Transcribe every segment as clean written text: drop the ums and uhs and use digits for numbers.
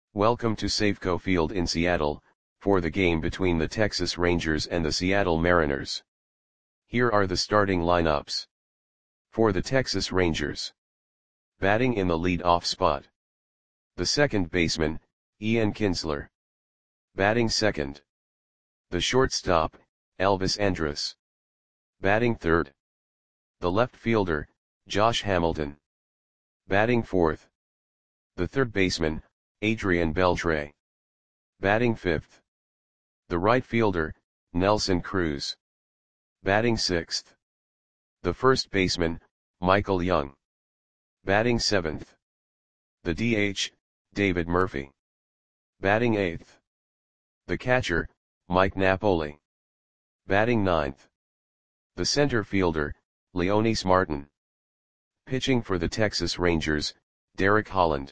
Welcome to Safeco Field in Seattle, for the game between the Texas Rangers and the Seattle Mariners. Here are the starting lineups. For the Texas Rangers. Batting in the lead-off spot. The second baseman, Ian Kinsler. Batting second. The shortstop, Elvis Andrus. Batting third. The left fielder, Josh Hamilton. Batting fourth. The third baseman, Adrian Beltre. Batting fifth. The right fielder, Nelson Cruz. Batting sixth. The first baseman, Michael Young. Batting seventh. The DH, David Murphy. Batting eighth. The catcher, Mike Napoli. Batting ninth. The center fielder, Leonys Martin. Pitching for the Texas Rangers, Derek Holland.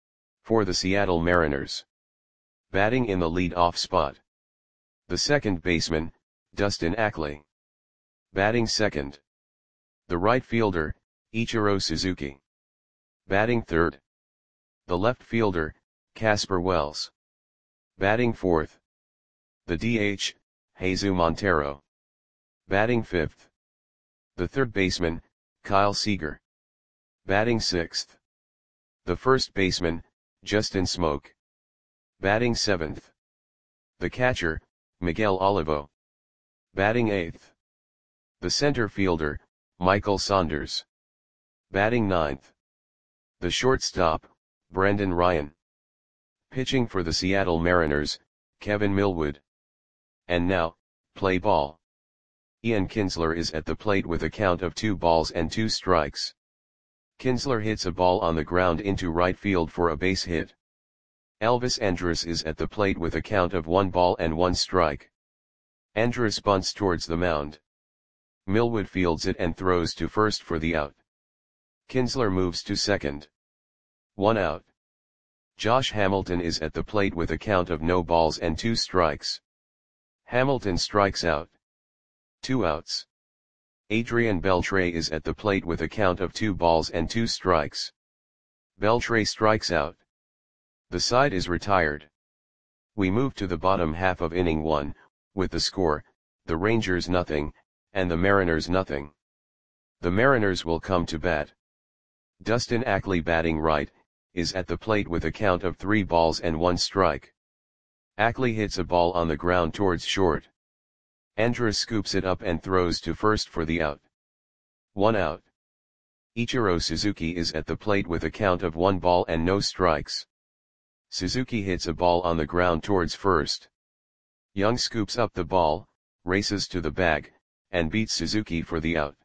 For the Seattle Mariners. Batting in the lead-off spot. The second baseman, Dustin Ackley. Batting second. The right fielder, Ichiro Suzuki. Batting third. The left fielder, Casper Wells. Batting fourth. The DH, Jesus Montero. Batting fifth. The third baseman, Kyle Seager. Batting sixth. The first baseman, Justin Smoak. Batting seventh. The catcher, Miguel Olivo. Batting eighth. The center fielder, Michael Saunders. Batting ninth. The shortstop, Brendan Ryan. Pitching for the Seattle Mariners, Kevin Millwood. And now, play ball. Ian Kinsler is at the plate with a count of 2 balls and 2 strikes. Kinsler hits a ball on the ground into right field for a base hit. Elvis Andrus is at the plate with a count of 1 ball and 1 strike. Andrus bunts towards the mound. Millwood fields it and throws to first for the out. Kinsler moves to second. 1 out. Josh Hamilton is at the plate with a count of no balls and 2 strikes. Hamilton strikes out. 2 outs. Adrian Beltre is at the plate with a count of 2 balls and 2 strikes. Beltre strikes out. The side is retired. We move to the bottom half of inning 1, with the score, the Rangers nothing, and the Mariners nothing. The Mariners will come to bat. Dustin Ackley batting right, is at the plate with a count of 3 balls and 1 strike. Ackley hits a ball on the ground towards short. Andrus scoops it up and throws to first for the out. 1 out. Ichiro Suzuki is at the plate with a count of 1 ball and no strikes. Suzuki hits a ball on the ground towards first. Young scoops up the ball, races to the bag, and beats Suzuki for the out.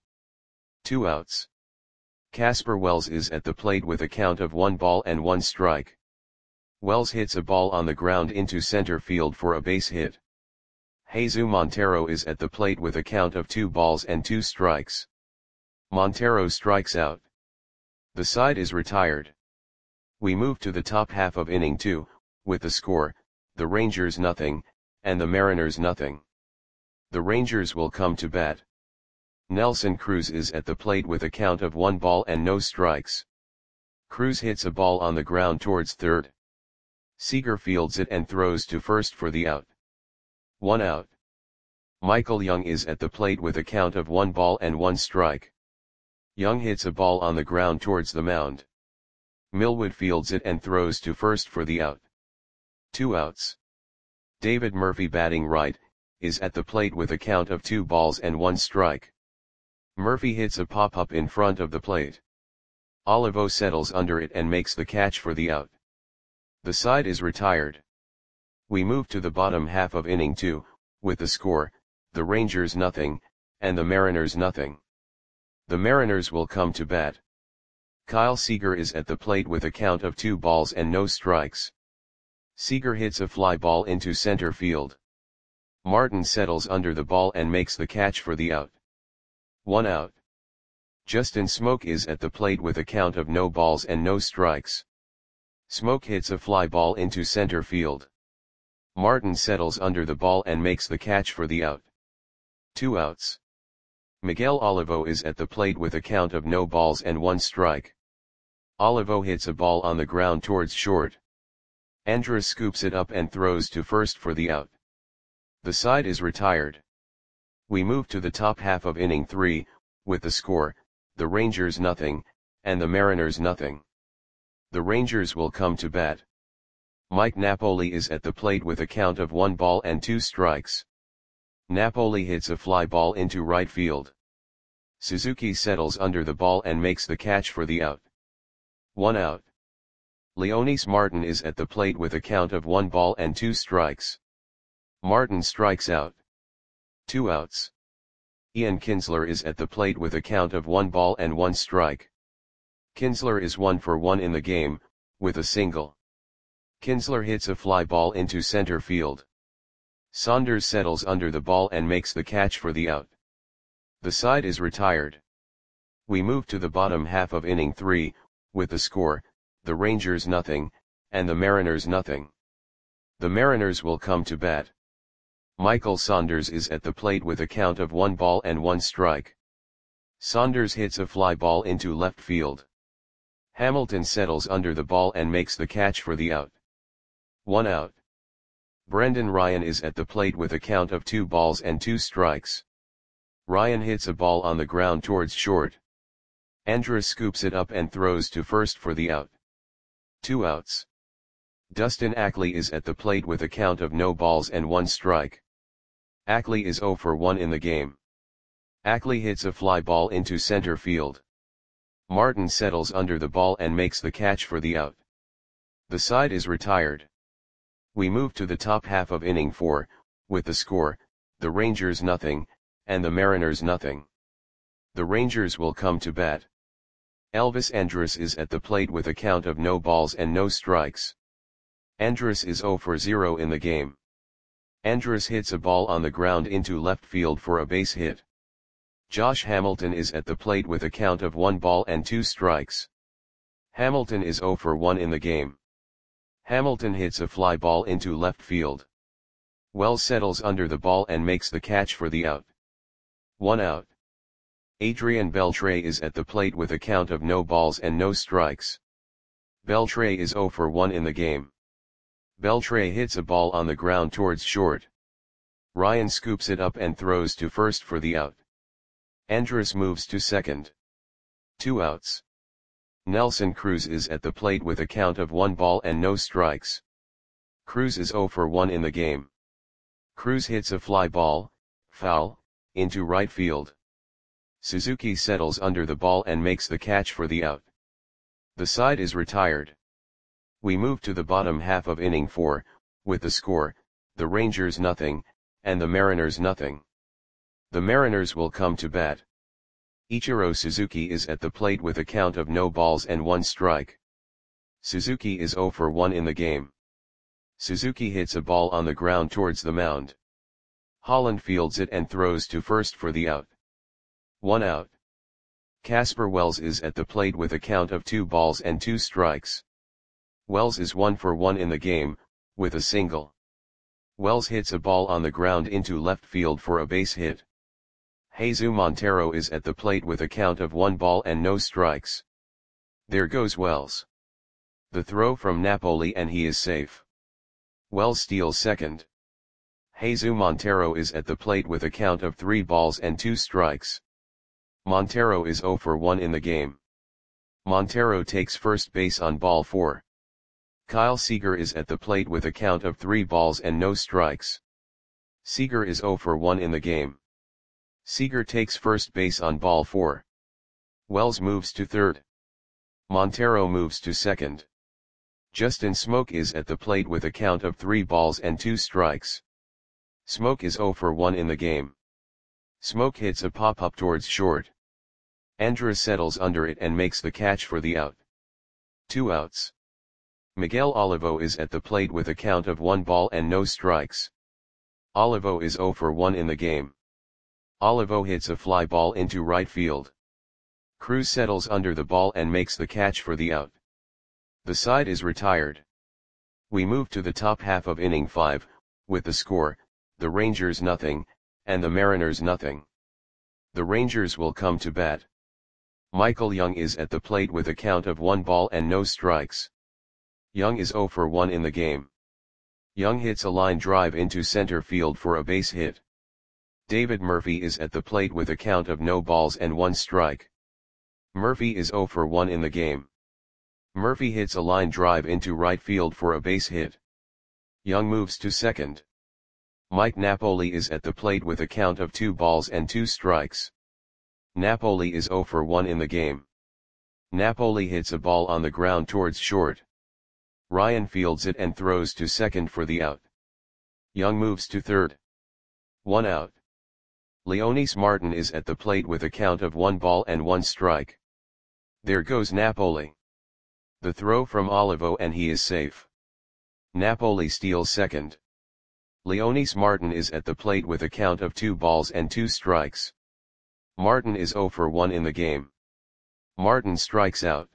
2 outs. Casper Wells is at the plate with a count of 1 ball and 1 strike. Wells hits a ball on the ground into center field for a base hit. Jesus Montero is at the plate with a count of 2 balls and 2 strikes. Montero strikes out. The side is retired. We move to the top half of inning 2, with the score, the Rangers nothing, and the Mariners nothing. The Rangers will come to bat. Nelson Cruz is at the plate with a count of 1 ball and no strikes. Cruz hits a ball on the ground towards third. Seager fields it and throws to first for the out. 1 out. Michael Young is at the plate with a count of 1 ball and 1 strike. Young hits a ball on the ground towards the mound. Millwood fields it and throws to first for the out. 2 outs. David Murphy batting right, is at the plate with a count of 2 balls and 1 strike. Murphy hits a pop-up in front of the plate. Olivo settles under it and makes the catch for the out. The side is retired. We move to the bottom half of inning 2, with the score, the Rangers nothing, and the Mariners nothing. The Mariners will come to bat. Kyle Seager is at the plate with a count of 2 balls and no strikes. Seager hits a fly ball into center field. Martin settles under the ball and makes the catch for the out. 1 out. Justin Smoak is at the plate with a count of no balls and no strikes. Smoak hits a fly ball into center field. Martin settles under the ball and makes the catch for the out. 2 outs. Miguel Olivo is at the plate with a count of no balls and 1 strike. Olivo hits a ball on the ground towards short. Andrus scoops it up and throws to first for the out. The side is retired. We move to the top half of inning 3, with the score, the Rangers nothing, and the Mariners nothing. The Rangers will come to bat. Mike Napoli is at the plate with a count of 1 ball and 2 strikes. Napoli hits a fly ball into right field. Suzuki settles under the ball and makes the catch for the out. 1 out. Leonys Martin is at the plate with a count of 1 ball and 2 strikes. Martin strikes out. 2 outs. Ian Kinsler is at the plate with a count of 1 ball and 1 strike. Kinsler is 1 for 1 in the game, with a single. Kinsler hits a fly ball into center field. Saunders settles under the ball and makes the catch for the out. The side is retired. We move to the bottom half of inning 3, with the score, the Rangers nothing, and the Mariners nothing. The Mariners will come to bat. Michael Saunders is at the plate with a count of 1 ball and 1 strike. Saunders hits a fly ball into left field. Hamilton settles under the ball and makes the catch for the out. 1 out. Brendan Ryan is at the plate with a count of 2 balls and 2 strikes. Ryan hits a ball on the ground towards short. Andrus scoops it up and throws to first for the out. 2 outs. Dustin Ackley is at the plate with a count of no balls and 1 strike. Ackley is 0 for 1 in the game. Ackley hits a fly ball into center field. Martin settles under the ball and makes the catch for the out. The side is retired. We move to the top half of inning 4, with the score, the Rangers nothing, and the Mariners nothing. The Rangers will come to bat. Elvis Andrus is at the plate with a count of no balls and no strikes. Andrus is 0 for 0 in the game. Andrus hits a ball on the ground into left field for a base hit. Josh Hamilton is at the plate with a count of 1 ball and 2 strikes. Hamilton is 0 for 1 in the game. Hamilton hits a fly ball into left field. Wells settles under the ball and makes the catch for the out. 1 out. Adrian Beltre is at the plate with a count of no balls and no strikes. Beltre is 0 for 1 in the game. Beltre hits a ball on the ground towards short. Ryan scoops it up and throws to first for the out. Andrus moves to second. 2 outs. Nelson Cruz is at the plate with a count of 1 ball and no strikes. Cruz is 0 for 1 in the game. Cruz hits a fly ball, foul, into right field. Suzuki settles under the ball and makes the catch for the out. The side is retired. We move to the bottom half of inning 4, with the score, the Rangers nothing, and the Mariners nothing. The Mariners will come to bat. Ichiro Suzuki is at the plate with a count of no balls and 1 strike. Suzuki is 0 for 1 in the game. Suzuki hits a ball on the ground towards the mound. Holland fields it and throws to first for the out. 1 out. Casper Wells is at the plate with a count of 2 balls and 2 strikes. Wells is 1 for 1 in the game, with a single. Wells hits a ball on the ground into left field for a base hit. Jesus Montero is at the plate with a count of 1 ball and no strikes. There goes Wells. The throw from Napoli and he is safe. Wells steals second. Jesus Montero is at the plate with a count of 3 balls and 2 strikes. Montero is 0 for 1 in the game. Montero takes first base on ball 4. Kyle Seager is at the plate with a count of 3 balls and no strikes. Seager is 0 for 1 in the game. Seager takes first base on ball 4. Wells moves to third. Montero moves to second. Justin Smoke is at the plate with a count of 3 balls and 2 strikes. Smoke is 0 for 1 in the game. Smoke hits a pop-up towards short. Andrus settles under it and makes the catch for the out. 2 outs. Miguel Olivo is at the plate with a count of 1 ball and no strikes. Olivo is 0 for 1 in the game. Olivo hits a fly ball into right field. Cruz settles under the ball and makes the catch for the out. The side is retired. We move to the top half of inning 5, with the score, the Rangers nothing, and the Mariners nothing. The Rangers will come to bat. Michael Young is at the plate with a count of 1 ball and no strikes. Young is 0 for 1 in the game. Young hits a line drive into center field for a base hit. David Murphy is at the plate with a count of no balls and 1 strike. Murphy is 0 for 1 in the game. Murphy hits a line drive into right field for a base hit. Young moves to second. Mike Napoli is at the plate with a count of 2 balls and 2 strikes. Napoli is 0 for 1 in the game. Napoli hits a ball on the ground towards short. Ryan fields it and throws to second for the out. Young moves to third. 1 out. Leonis Martin is at the plate with a count of 1 ball and 1 strike. There goes Napoli. The throw from Olivo and he is safe. Napoli steals second. Leonis Martin is at the plate with a count of 2 balls and 2 strikes. Martin is 0 for 1 in the game. Martin strikes out.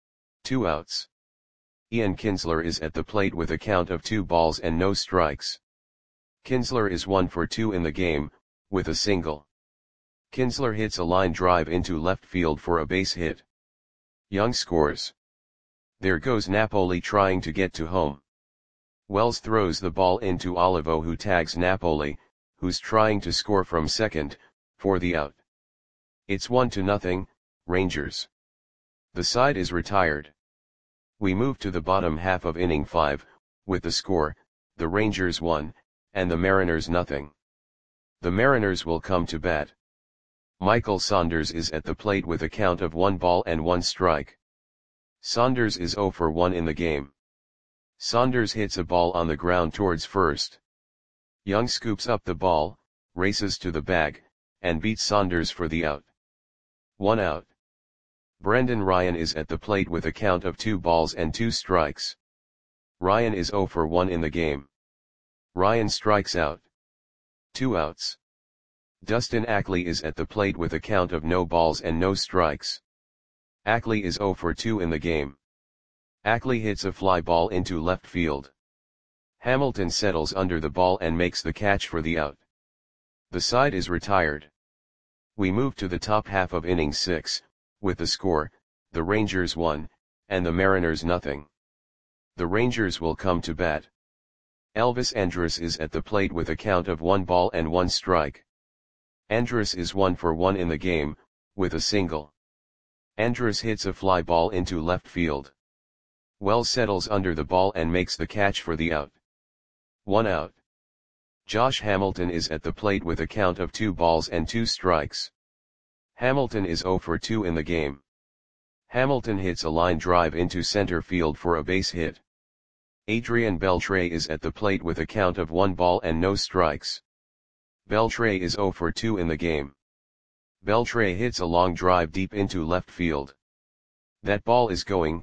2 outs. Ian Kinsler is at the plate with a count of 2 balls and no strikes. Kinsler is 1 for 2 in the game, with a single. Kinsler hits a line drive into left field for a base hit. Young scores. There goes Napoli trying to get to home. Wells throws the ball into Olivo who tags Napoli, who's trying to score from second, for the out. It's 1-0, Rangers. The side is retired. We move to the bottom half of inning 5, with the score, the Rangers 1, and the Mariners 0. The Mariners will come to bat. Michael Saunders is at the plate with a count of 1 ball and 1 strike. Saunders is 0 for 1 in the game. Saunders hits a ball on the ground towards first. Young scoops up the ball, races to the bag, and beats Saunders for the out. 1 out. Brendan Ryan is at the plate with a count of 2 balls and 2 strikes. Ryan is 0 for 1 in the game. Ryan strikes out. 2 outs. Dustin Ackley is at the plate with a count of no balls and no strikes. Ackley is 0 for 2 in the game. Ackley hits a fly ball into left field. Hamilton settles under the ball and makes the catch for the out. The side is retired. We move to the top half of inning 6, with the score, the Rangers 1, and the Mariners 0. The Rangers will come to bat. Elvis Andrus is at the plate with a count of 1 ball and 1 strike. Andrus is 1 for 1 in the game, with a single. Andrus hits a fly ball into left field. Wells settles under the ball and makes the catch for the out. 1 out. Josh Hamilton is at the plate with a count of 2 balls and 2 strikes. Hamilton is 0 for 2 in the game. Hamilton hits a line drive into center field for a base hit. Adrian Beltre is at the plate with a count of 1 ball and no strikes. Beltre is 0 for 2 in the game. Beltre hits a long drive deep into left field. That ball is gone.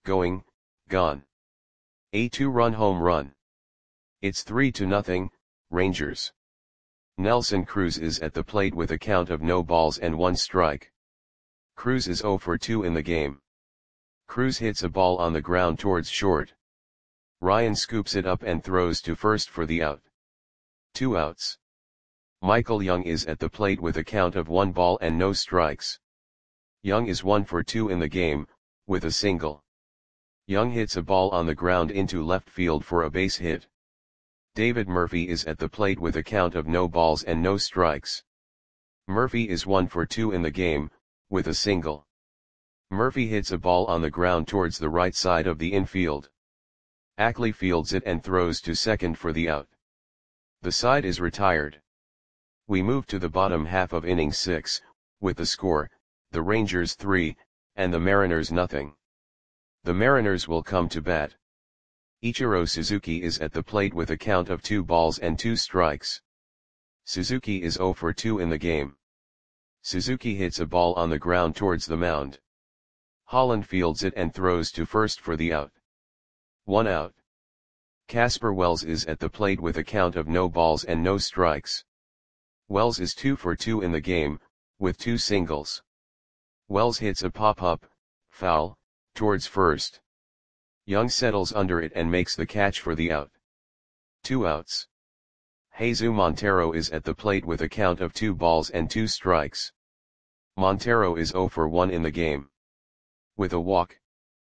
A 2-run home run. It's 3-0, Rangers. Nelson Cruz is at the plate with a count of no balls and 1 strike. Cruz is 0 for 2 in the game. Cruz hits a ball on the ground towards short. Ryan scoops it up and throws to first for the out. 2 outs. Michael Young is at the plate with a count of 1 ball and no strikes. Young is 1 for 2 in the game, with a single. Young hits a ball on the ground into left field for a base hit. David Murphy is at the plate with a count of no balls and no strikes. Murphy is 1 for 2 in the game, with a single. Murphy hits a ball on the ground towards the right side of the infield. Ackley fields it and throws to second for the out. The side is retired. We move to the bottom half of inning 6, with the score, the Rangers 3, and the Mariners 0. The Mariners will come to bat. Ichiro Suzuki is at the plate with a count of 2 balls and 2 strikes. Suzuki is 0 for 2 in the game. Suzuki hits a ball on the ground towards the mound. Holland fields it and throws to first for the out. 1 out. Casper Wells is at the plate with a count of no balls and no strikes. Wells is 2 for 2 in the game, with 2 singles. Wells hits a pop-up, foul, towards first. Young settles under it and makes the catch for the out. 2 outs. Jesus Montero is at the plate with a count of 2 balls and 2 strikes. Montero is 0 for 1 in the game. With a walk.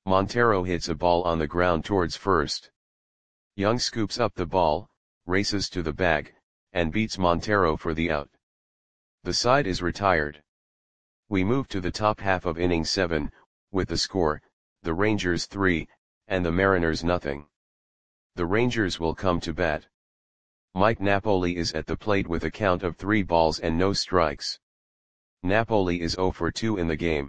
Montero hits a ball on the ground towards first. Young scoops up the ball, races to the bag, and beats Montero for the out. The side is retired. We move to the top half of inning 7, with the score, the Rangers 3, and the Mariners nothing. The Rangers will come to bat. Mike Napoli is at the plate with a count of 3 balls and no strikes. Napoli is 0 for 2 in the game.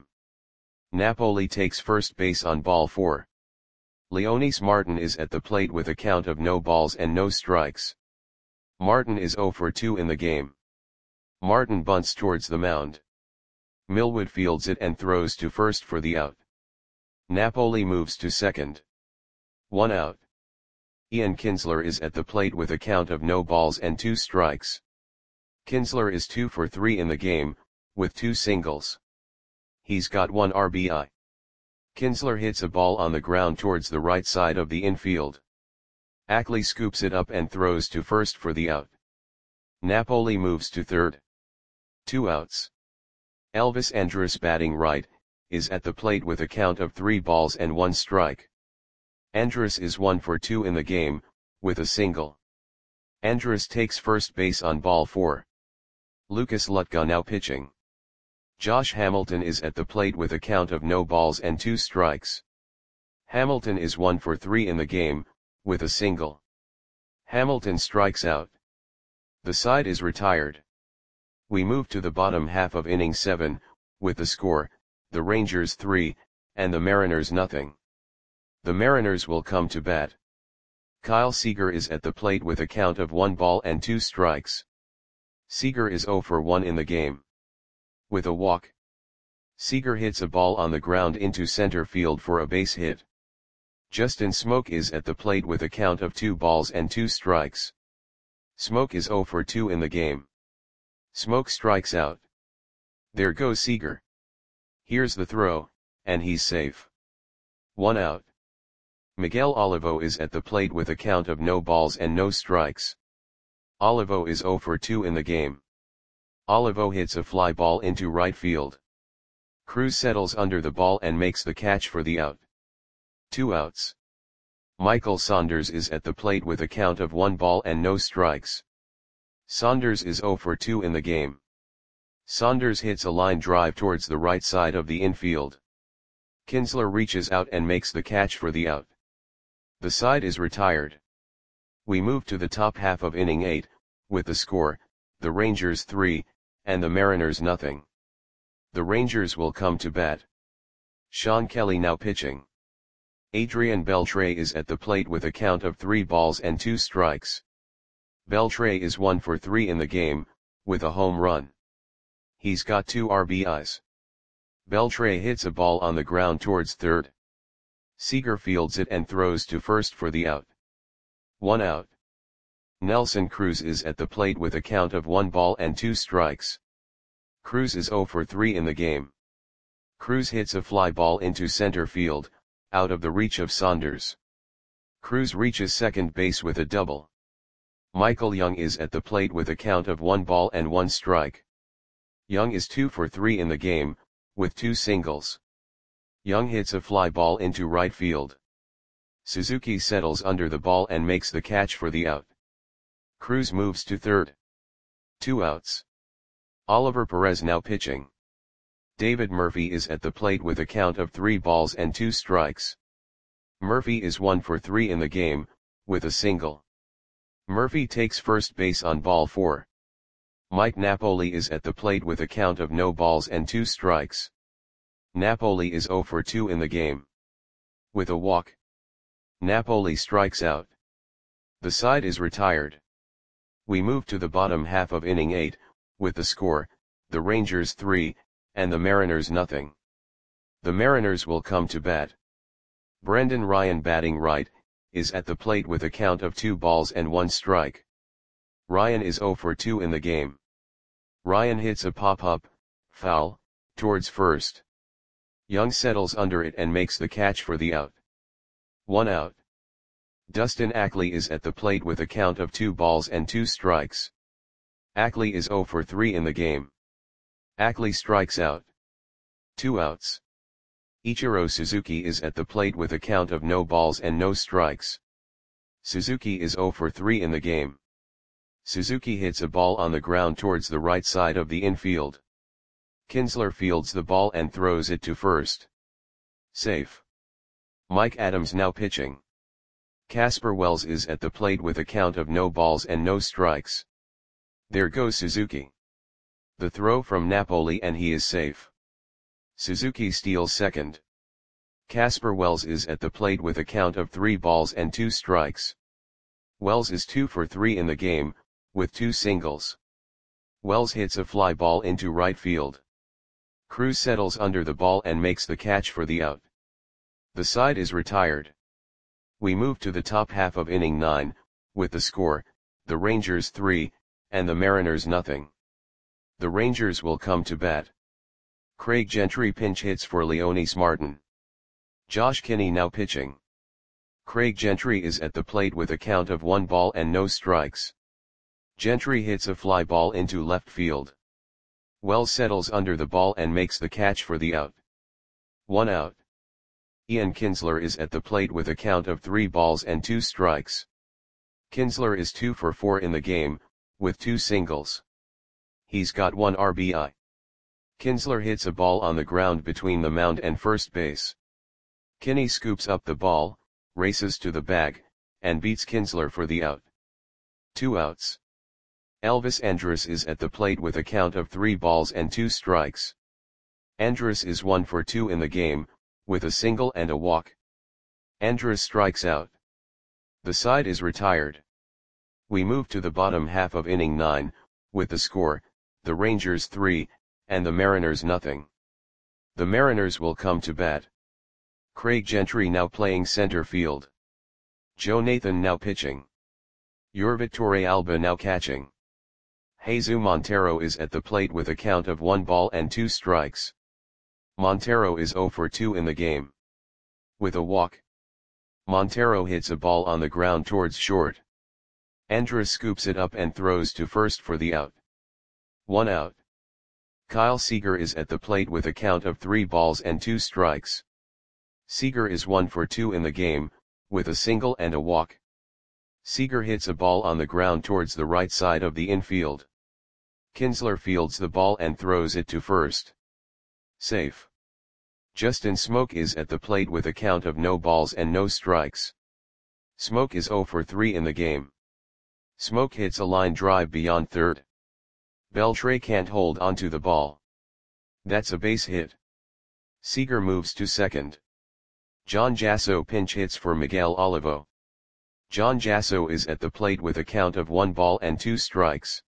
Napoli takes first base on ball 4. Leonys Martin is at the plate with a count of no balls and no strikes. Martin is 0 for 2 in the game. Martin bunts towards the mound. Millwood fields it and throws to first for the out. Napoli moves to second. 1 out. Ian Kinsler is at the plate with a count of no balls and 2 strikes. Kinsler is 2 for 3 in the game, with 2 singles. He's got 1 RBI. Kinsler hits a ball on the ground towards the right side of the infield. Ackley scoops it up and throws to first for the out. Napoli moves to third. 2 outs. Elvis Andrus, batting right, is at the plate with a count of 3 balls and 1 strike. Andrus is 1 for 2 in the game, with a single. Andrus takes first base on ball 4. Lucas Lutka now pitching. Josh Hamilton is at the plate with a count of no balls and 2 strikes. Hamilton is 1 for 3 in the game, with a single. Hamilton strikes out. The side is retired. We move to the bottom half of inning 7, with the score, the Rangers 3, and the Mariners nothing. The Mariners will come to bat. Kyle Seager is at the plate with a count of 1 ball and 2 strikes. Seager is 0 for 1 in the game. With a walk. Seager hits a ball on the ground into center field for a base hit. Justin Smoke is at the plate with a count of 2 balls and 2 strikes. Smoke is 0 for 2 in the game. Smoke strikes out. There goes Seager. Here's the throw, and he's safe. 1 out. Miguel Olivo is at the plate with a count of no balls and no strikes. Olivo is 0 for 2 in the game. Olivo hits a fly ball into right field. Cruz settles under the ball and makes the catch for the out. 2 outs. Michael Saunders is at the plate with a count of 1 ball and no strikes. Saunders is 0 for 2 in the game. Saunders hits a line drive towards the right side of the infield. Kinsler reaches out and makes the catch for the out. The side is retired. We move to the top half of inning 8, with the score, the Rangers 3, and the Mariners nothing. The Rangers will come to bat. Sean Kelly now pitching. Adrian Beltre is at the plate with a count of 3 balls and 2 strikes. Beltre is 1 for 3 in the game, with a home run. He's got 2 RBIs. Beltre hits a ball on the ground towards third. Seager fields it and throws to first for the out. 1 out. Nelson Cruz is at the plate with a count of 1 ball and 2 strikes. Cruz is 0 for 3 in the game. Cruz hits a fly ball into center field, out of the reach of Saunders. Cruz reaches second base with a double. Michael Young is at the plate with a count of 1 ball and 1 strike. Young is 2 for 3 in the game, with 2 singles. Young hits a fly ball into right field. Suzuki settles under the ball and makes the catch for the out. Cruz moves to third. 2 outs. Oliver Perez now pitching. David Murphy is at the plate with a count of 3 balls and 2 strikes. Murphy is 1 for 3 in the game, with a single. Murphy takes first base on ball 4. Mike Napoli is at the plate with a count of no balls and 2 strikes. Napoli is 0 for 2 in the game. With a walk. Napoli strikes out. The side is retired. We move to the bottom half of inning 8, with the score, the Rangers 3, and the Mariners nothing. The Mariners will come to bat. Brendan Ryan, batting right, is at the plate with a count of 2 balls and 1 strike. Ryan is 0 for 2 in the game. Ryan hits a pop-up, foul, towards first. Young settles under it and makes the catch for the out. 1 out. Dustin Ackley is at the plate with a count of 2 balls and 2 strikes. Ackley is 0 for 3 in the game. Ackley strikes out. 2 outs. Ichiro Suzuki is at the plate with a count of no balls and no strikes. Suzuki is 0 for 3 in the game. Suzuki hits a ball on the ground towards the right side of the infield. Kinsler fields the ball and throws it to first. Safe. Mike Adams now pitching. Casper Wells is at the plate with a count of no balls and no strikes. There goes Suzuki. The throw from Napoli and he is safe. Suzuki steals second. Casper Wells is at the plate with a count of 3 balls and 2 strikes. Wells is 2 for 3 in the game, with 2 singles. Wells hits a fly ball into right field. Cruz settles under the ball and makes the catch for the out. The side is retired. We move to the top half of inning 9, with the score, the Rangers 3, and the Mariners nothing. The Rangers will come to bat. Craig Gentry pinch hits for Leonys Martin. Josh Kinney now pitching. Craig Gentry is at the plate with a count of 1 ball and no strikes. Gentry hits a fly ball into left field. Wells settles under the ball and makes the catch for the out. 1 out. Ian Kinsler is at the plate with a count of 3 balls and 2 strikes. Kinsler is 2 for 4 in the game, with 2 singles. He's got 1 RBI. Kinsler hits a ball on the ground between the mound and first base. Kinney scoops up the ball, races to the bag, and beats Kinsler for the out. 2 outs. Elvis Andrus is at the plate with a count of 3 balls and 2 strikes. Andrus is 1 for 2 in the game, with a single and a walk. Andrus strikes out. The side is retired. We move to the bottom half of inning 9, with the score, the Rangers 3, and the Mariners nothing. The Mariners will come to bat. Craig Gentry now playing center field. Joe Nathan now pitching. Yorvit Torrealba now catching. Jesus Montero is at the plate with a count of 1 ball and 2 strikes. Montero is 0 for 2 in the game. With a walk. Montero hits a ball on the ground towards short. Andrus scoops it up and throws to first for the out. 1 out. Kyle Seager is at the plate with a count of 3 balls and 2 strikes. Seager is 1 for 2 in the game, with a single and a walk. Seager hits a ball on the ground towards the right side of the infield. Kinsler fields the ball and throws it to first. Safe. Justin Smoak is at the plate with a count of no balls and no strikes. Smoak is 0 for 3 in the game. Smoak hits a line drive beyond third. Beltre can't hold onto the ball. That's a base hit. Seager moves to second. John Jasso pinch hits for Miguel Olivo. John Jasso is at the plate with a count of 1 ball and 2 strikes.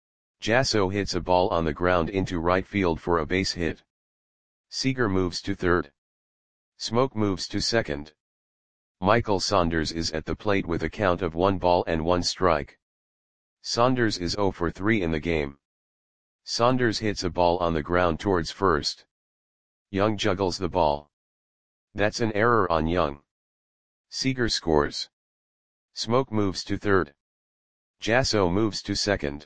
Jasso hits a ball on the ground into right field for a base hit. Seager moves to third. Smoak moves to second. Michael Saunders is at the plate with a count of 1 ball and 1 strike. Saunders is 0 for 3 in the game. Saunders hits a ball on the ground towards first. Young juggles the ball. That's an error on Young. Seager scores. Smoak moves to third. Jasso moves to second.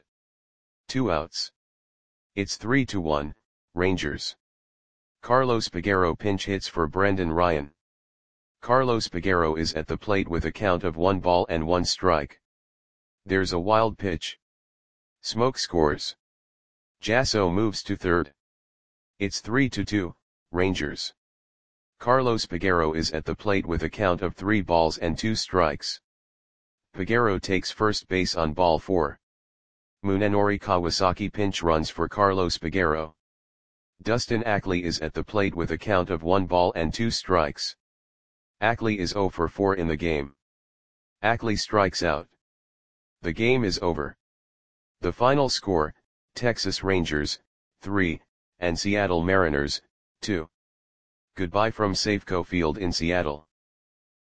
2 outs. It's 3-1, Rangers. Carlos Peguero pinch hits for Brendan Ryan. Carlos Peguero is at the plate with a count of 1 ball and 1 strike. There's a wild pitch. Smoak scores. Jasso moves to third. It's 3-2, Rangers. Carlos Peguero is at the plate with a count of 3 balls and 2 strikes. Peguero takes first base on ball 4. Munenori Kawasaki pinch runs for Carlos Peguero. Dustin Ackley is at the plate with a count of 1 ball and 2 strikes. Ackley is 0 for 4 in the game. Ackley strikes out. The game is over. The final score, Texas Rangers, 3, and Seattle Mariners, 2. Goodbye from Safeco Field in Seattle.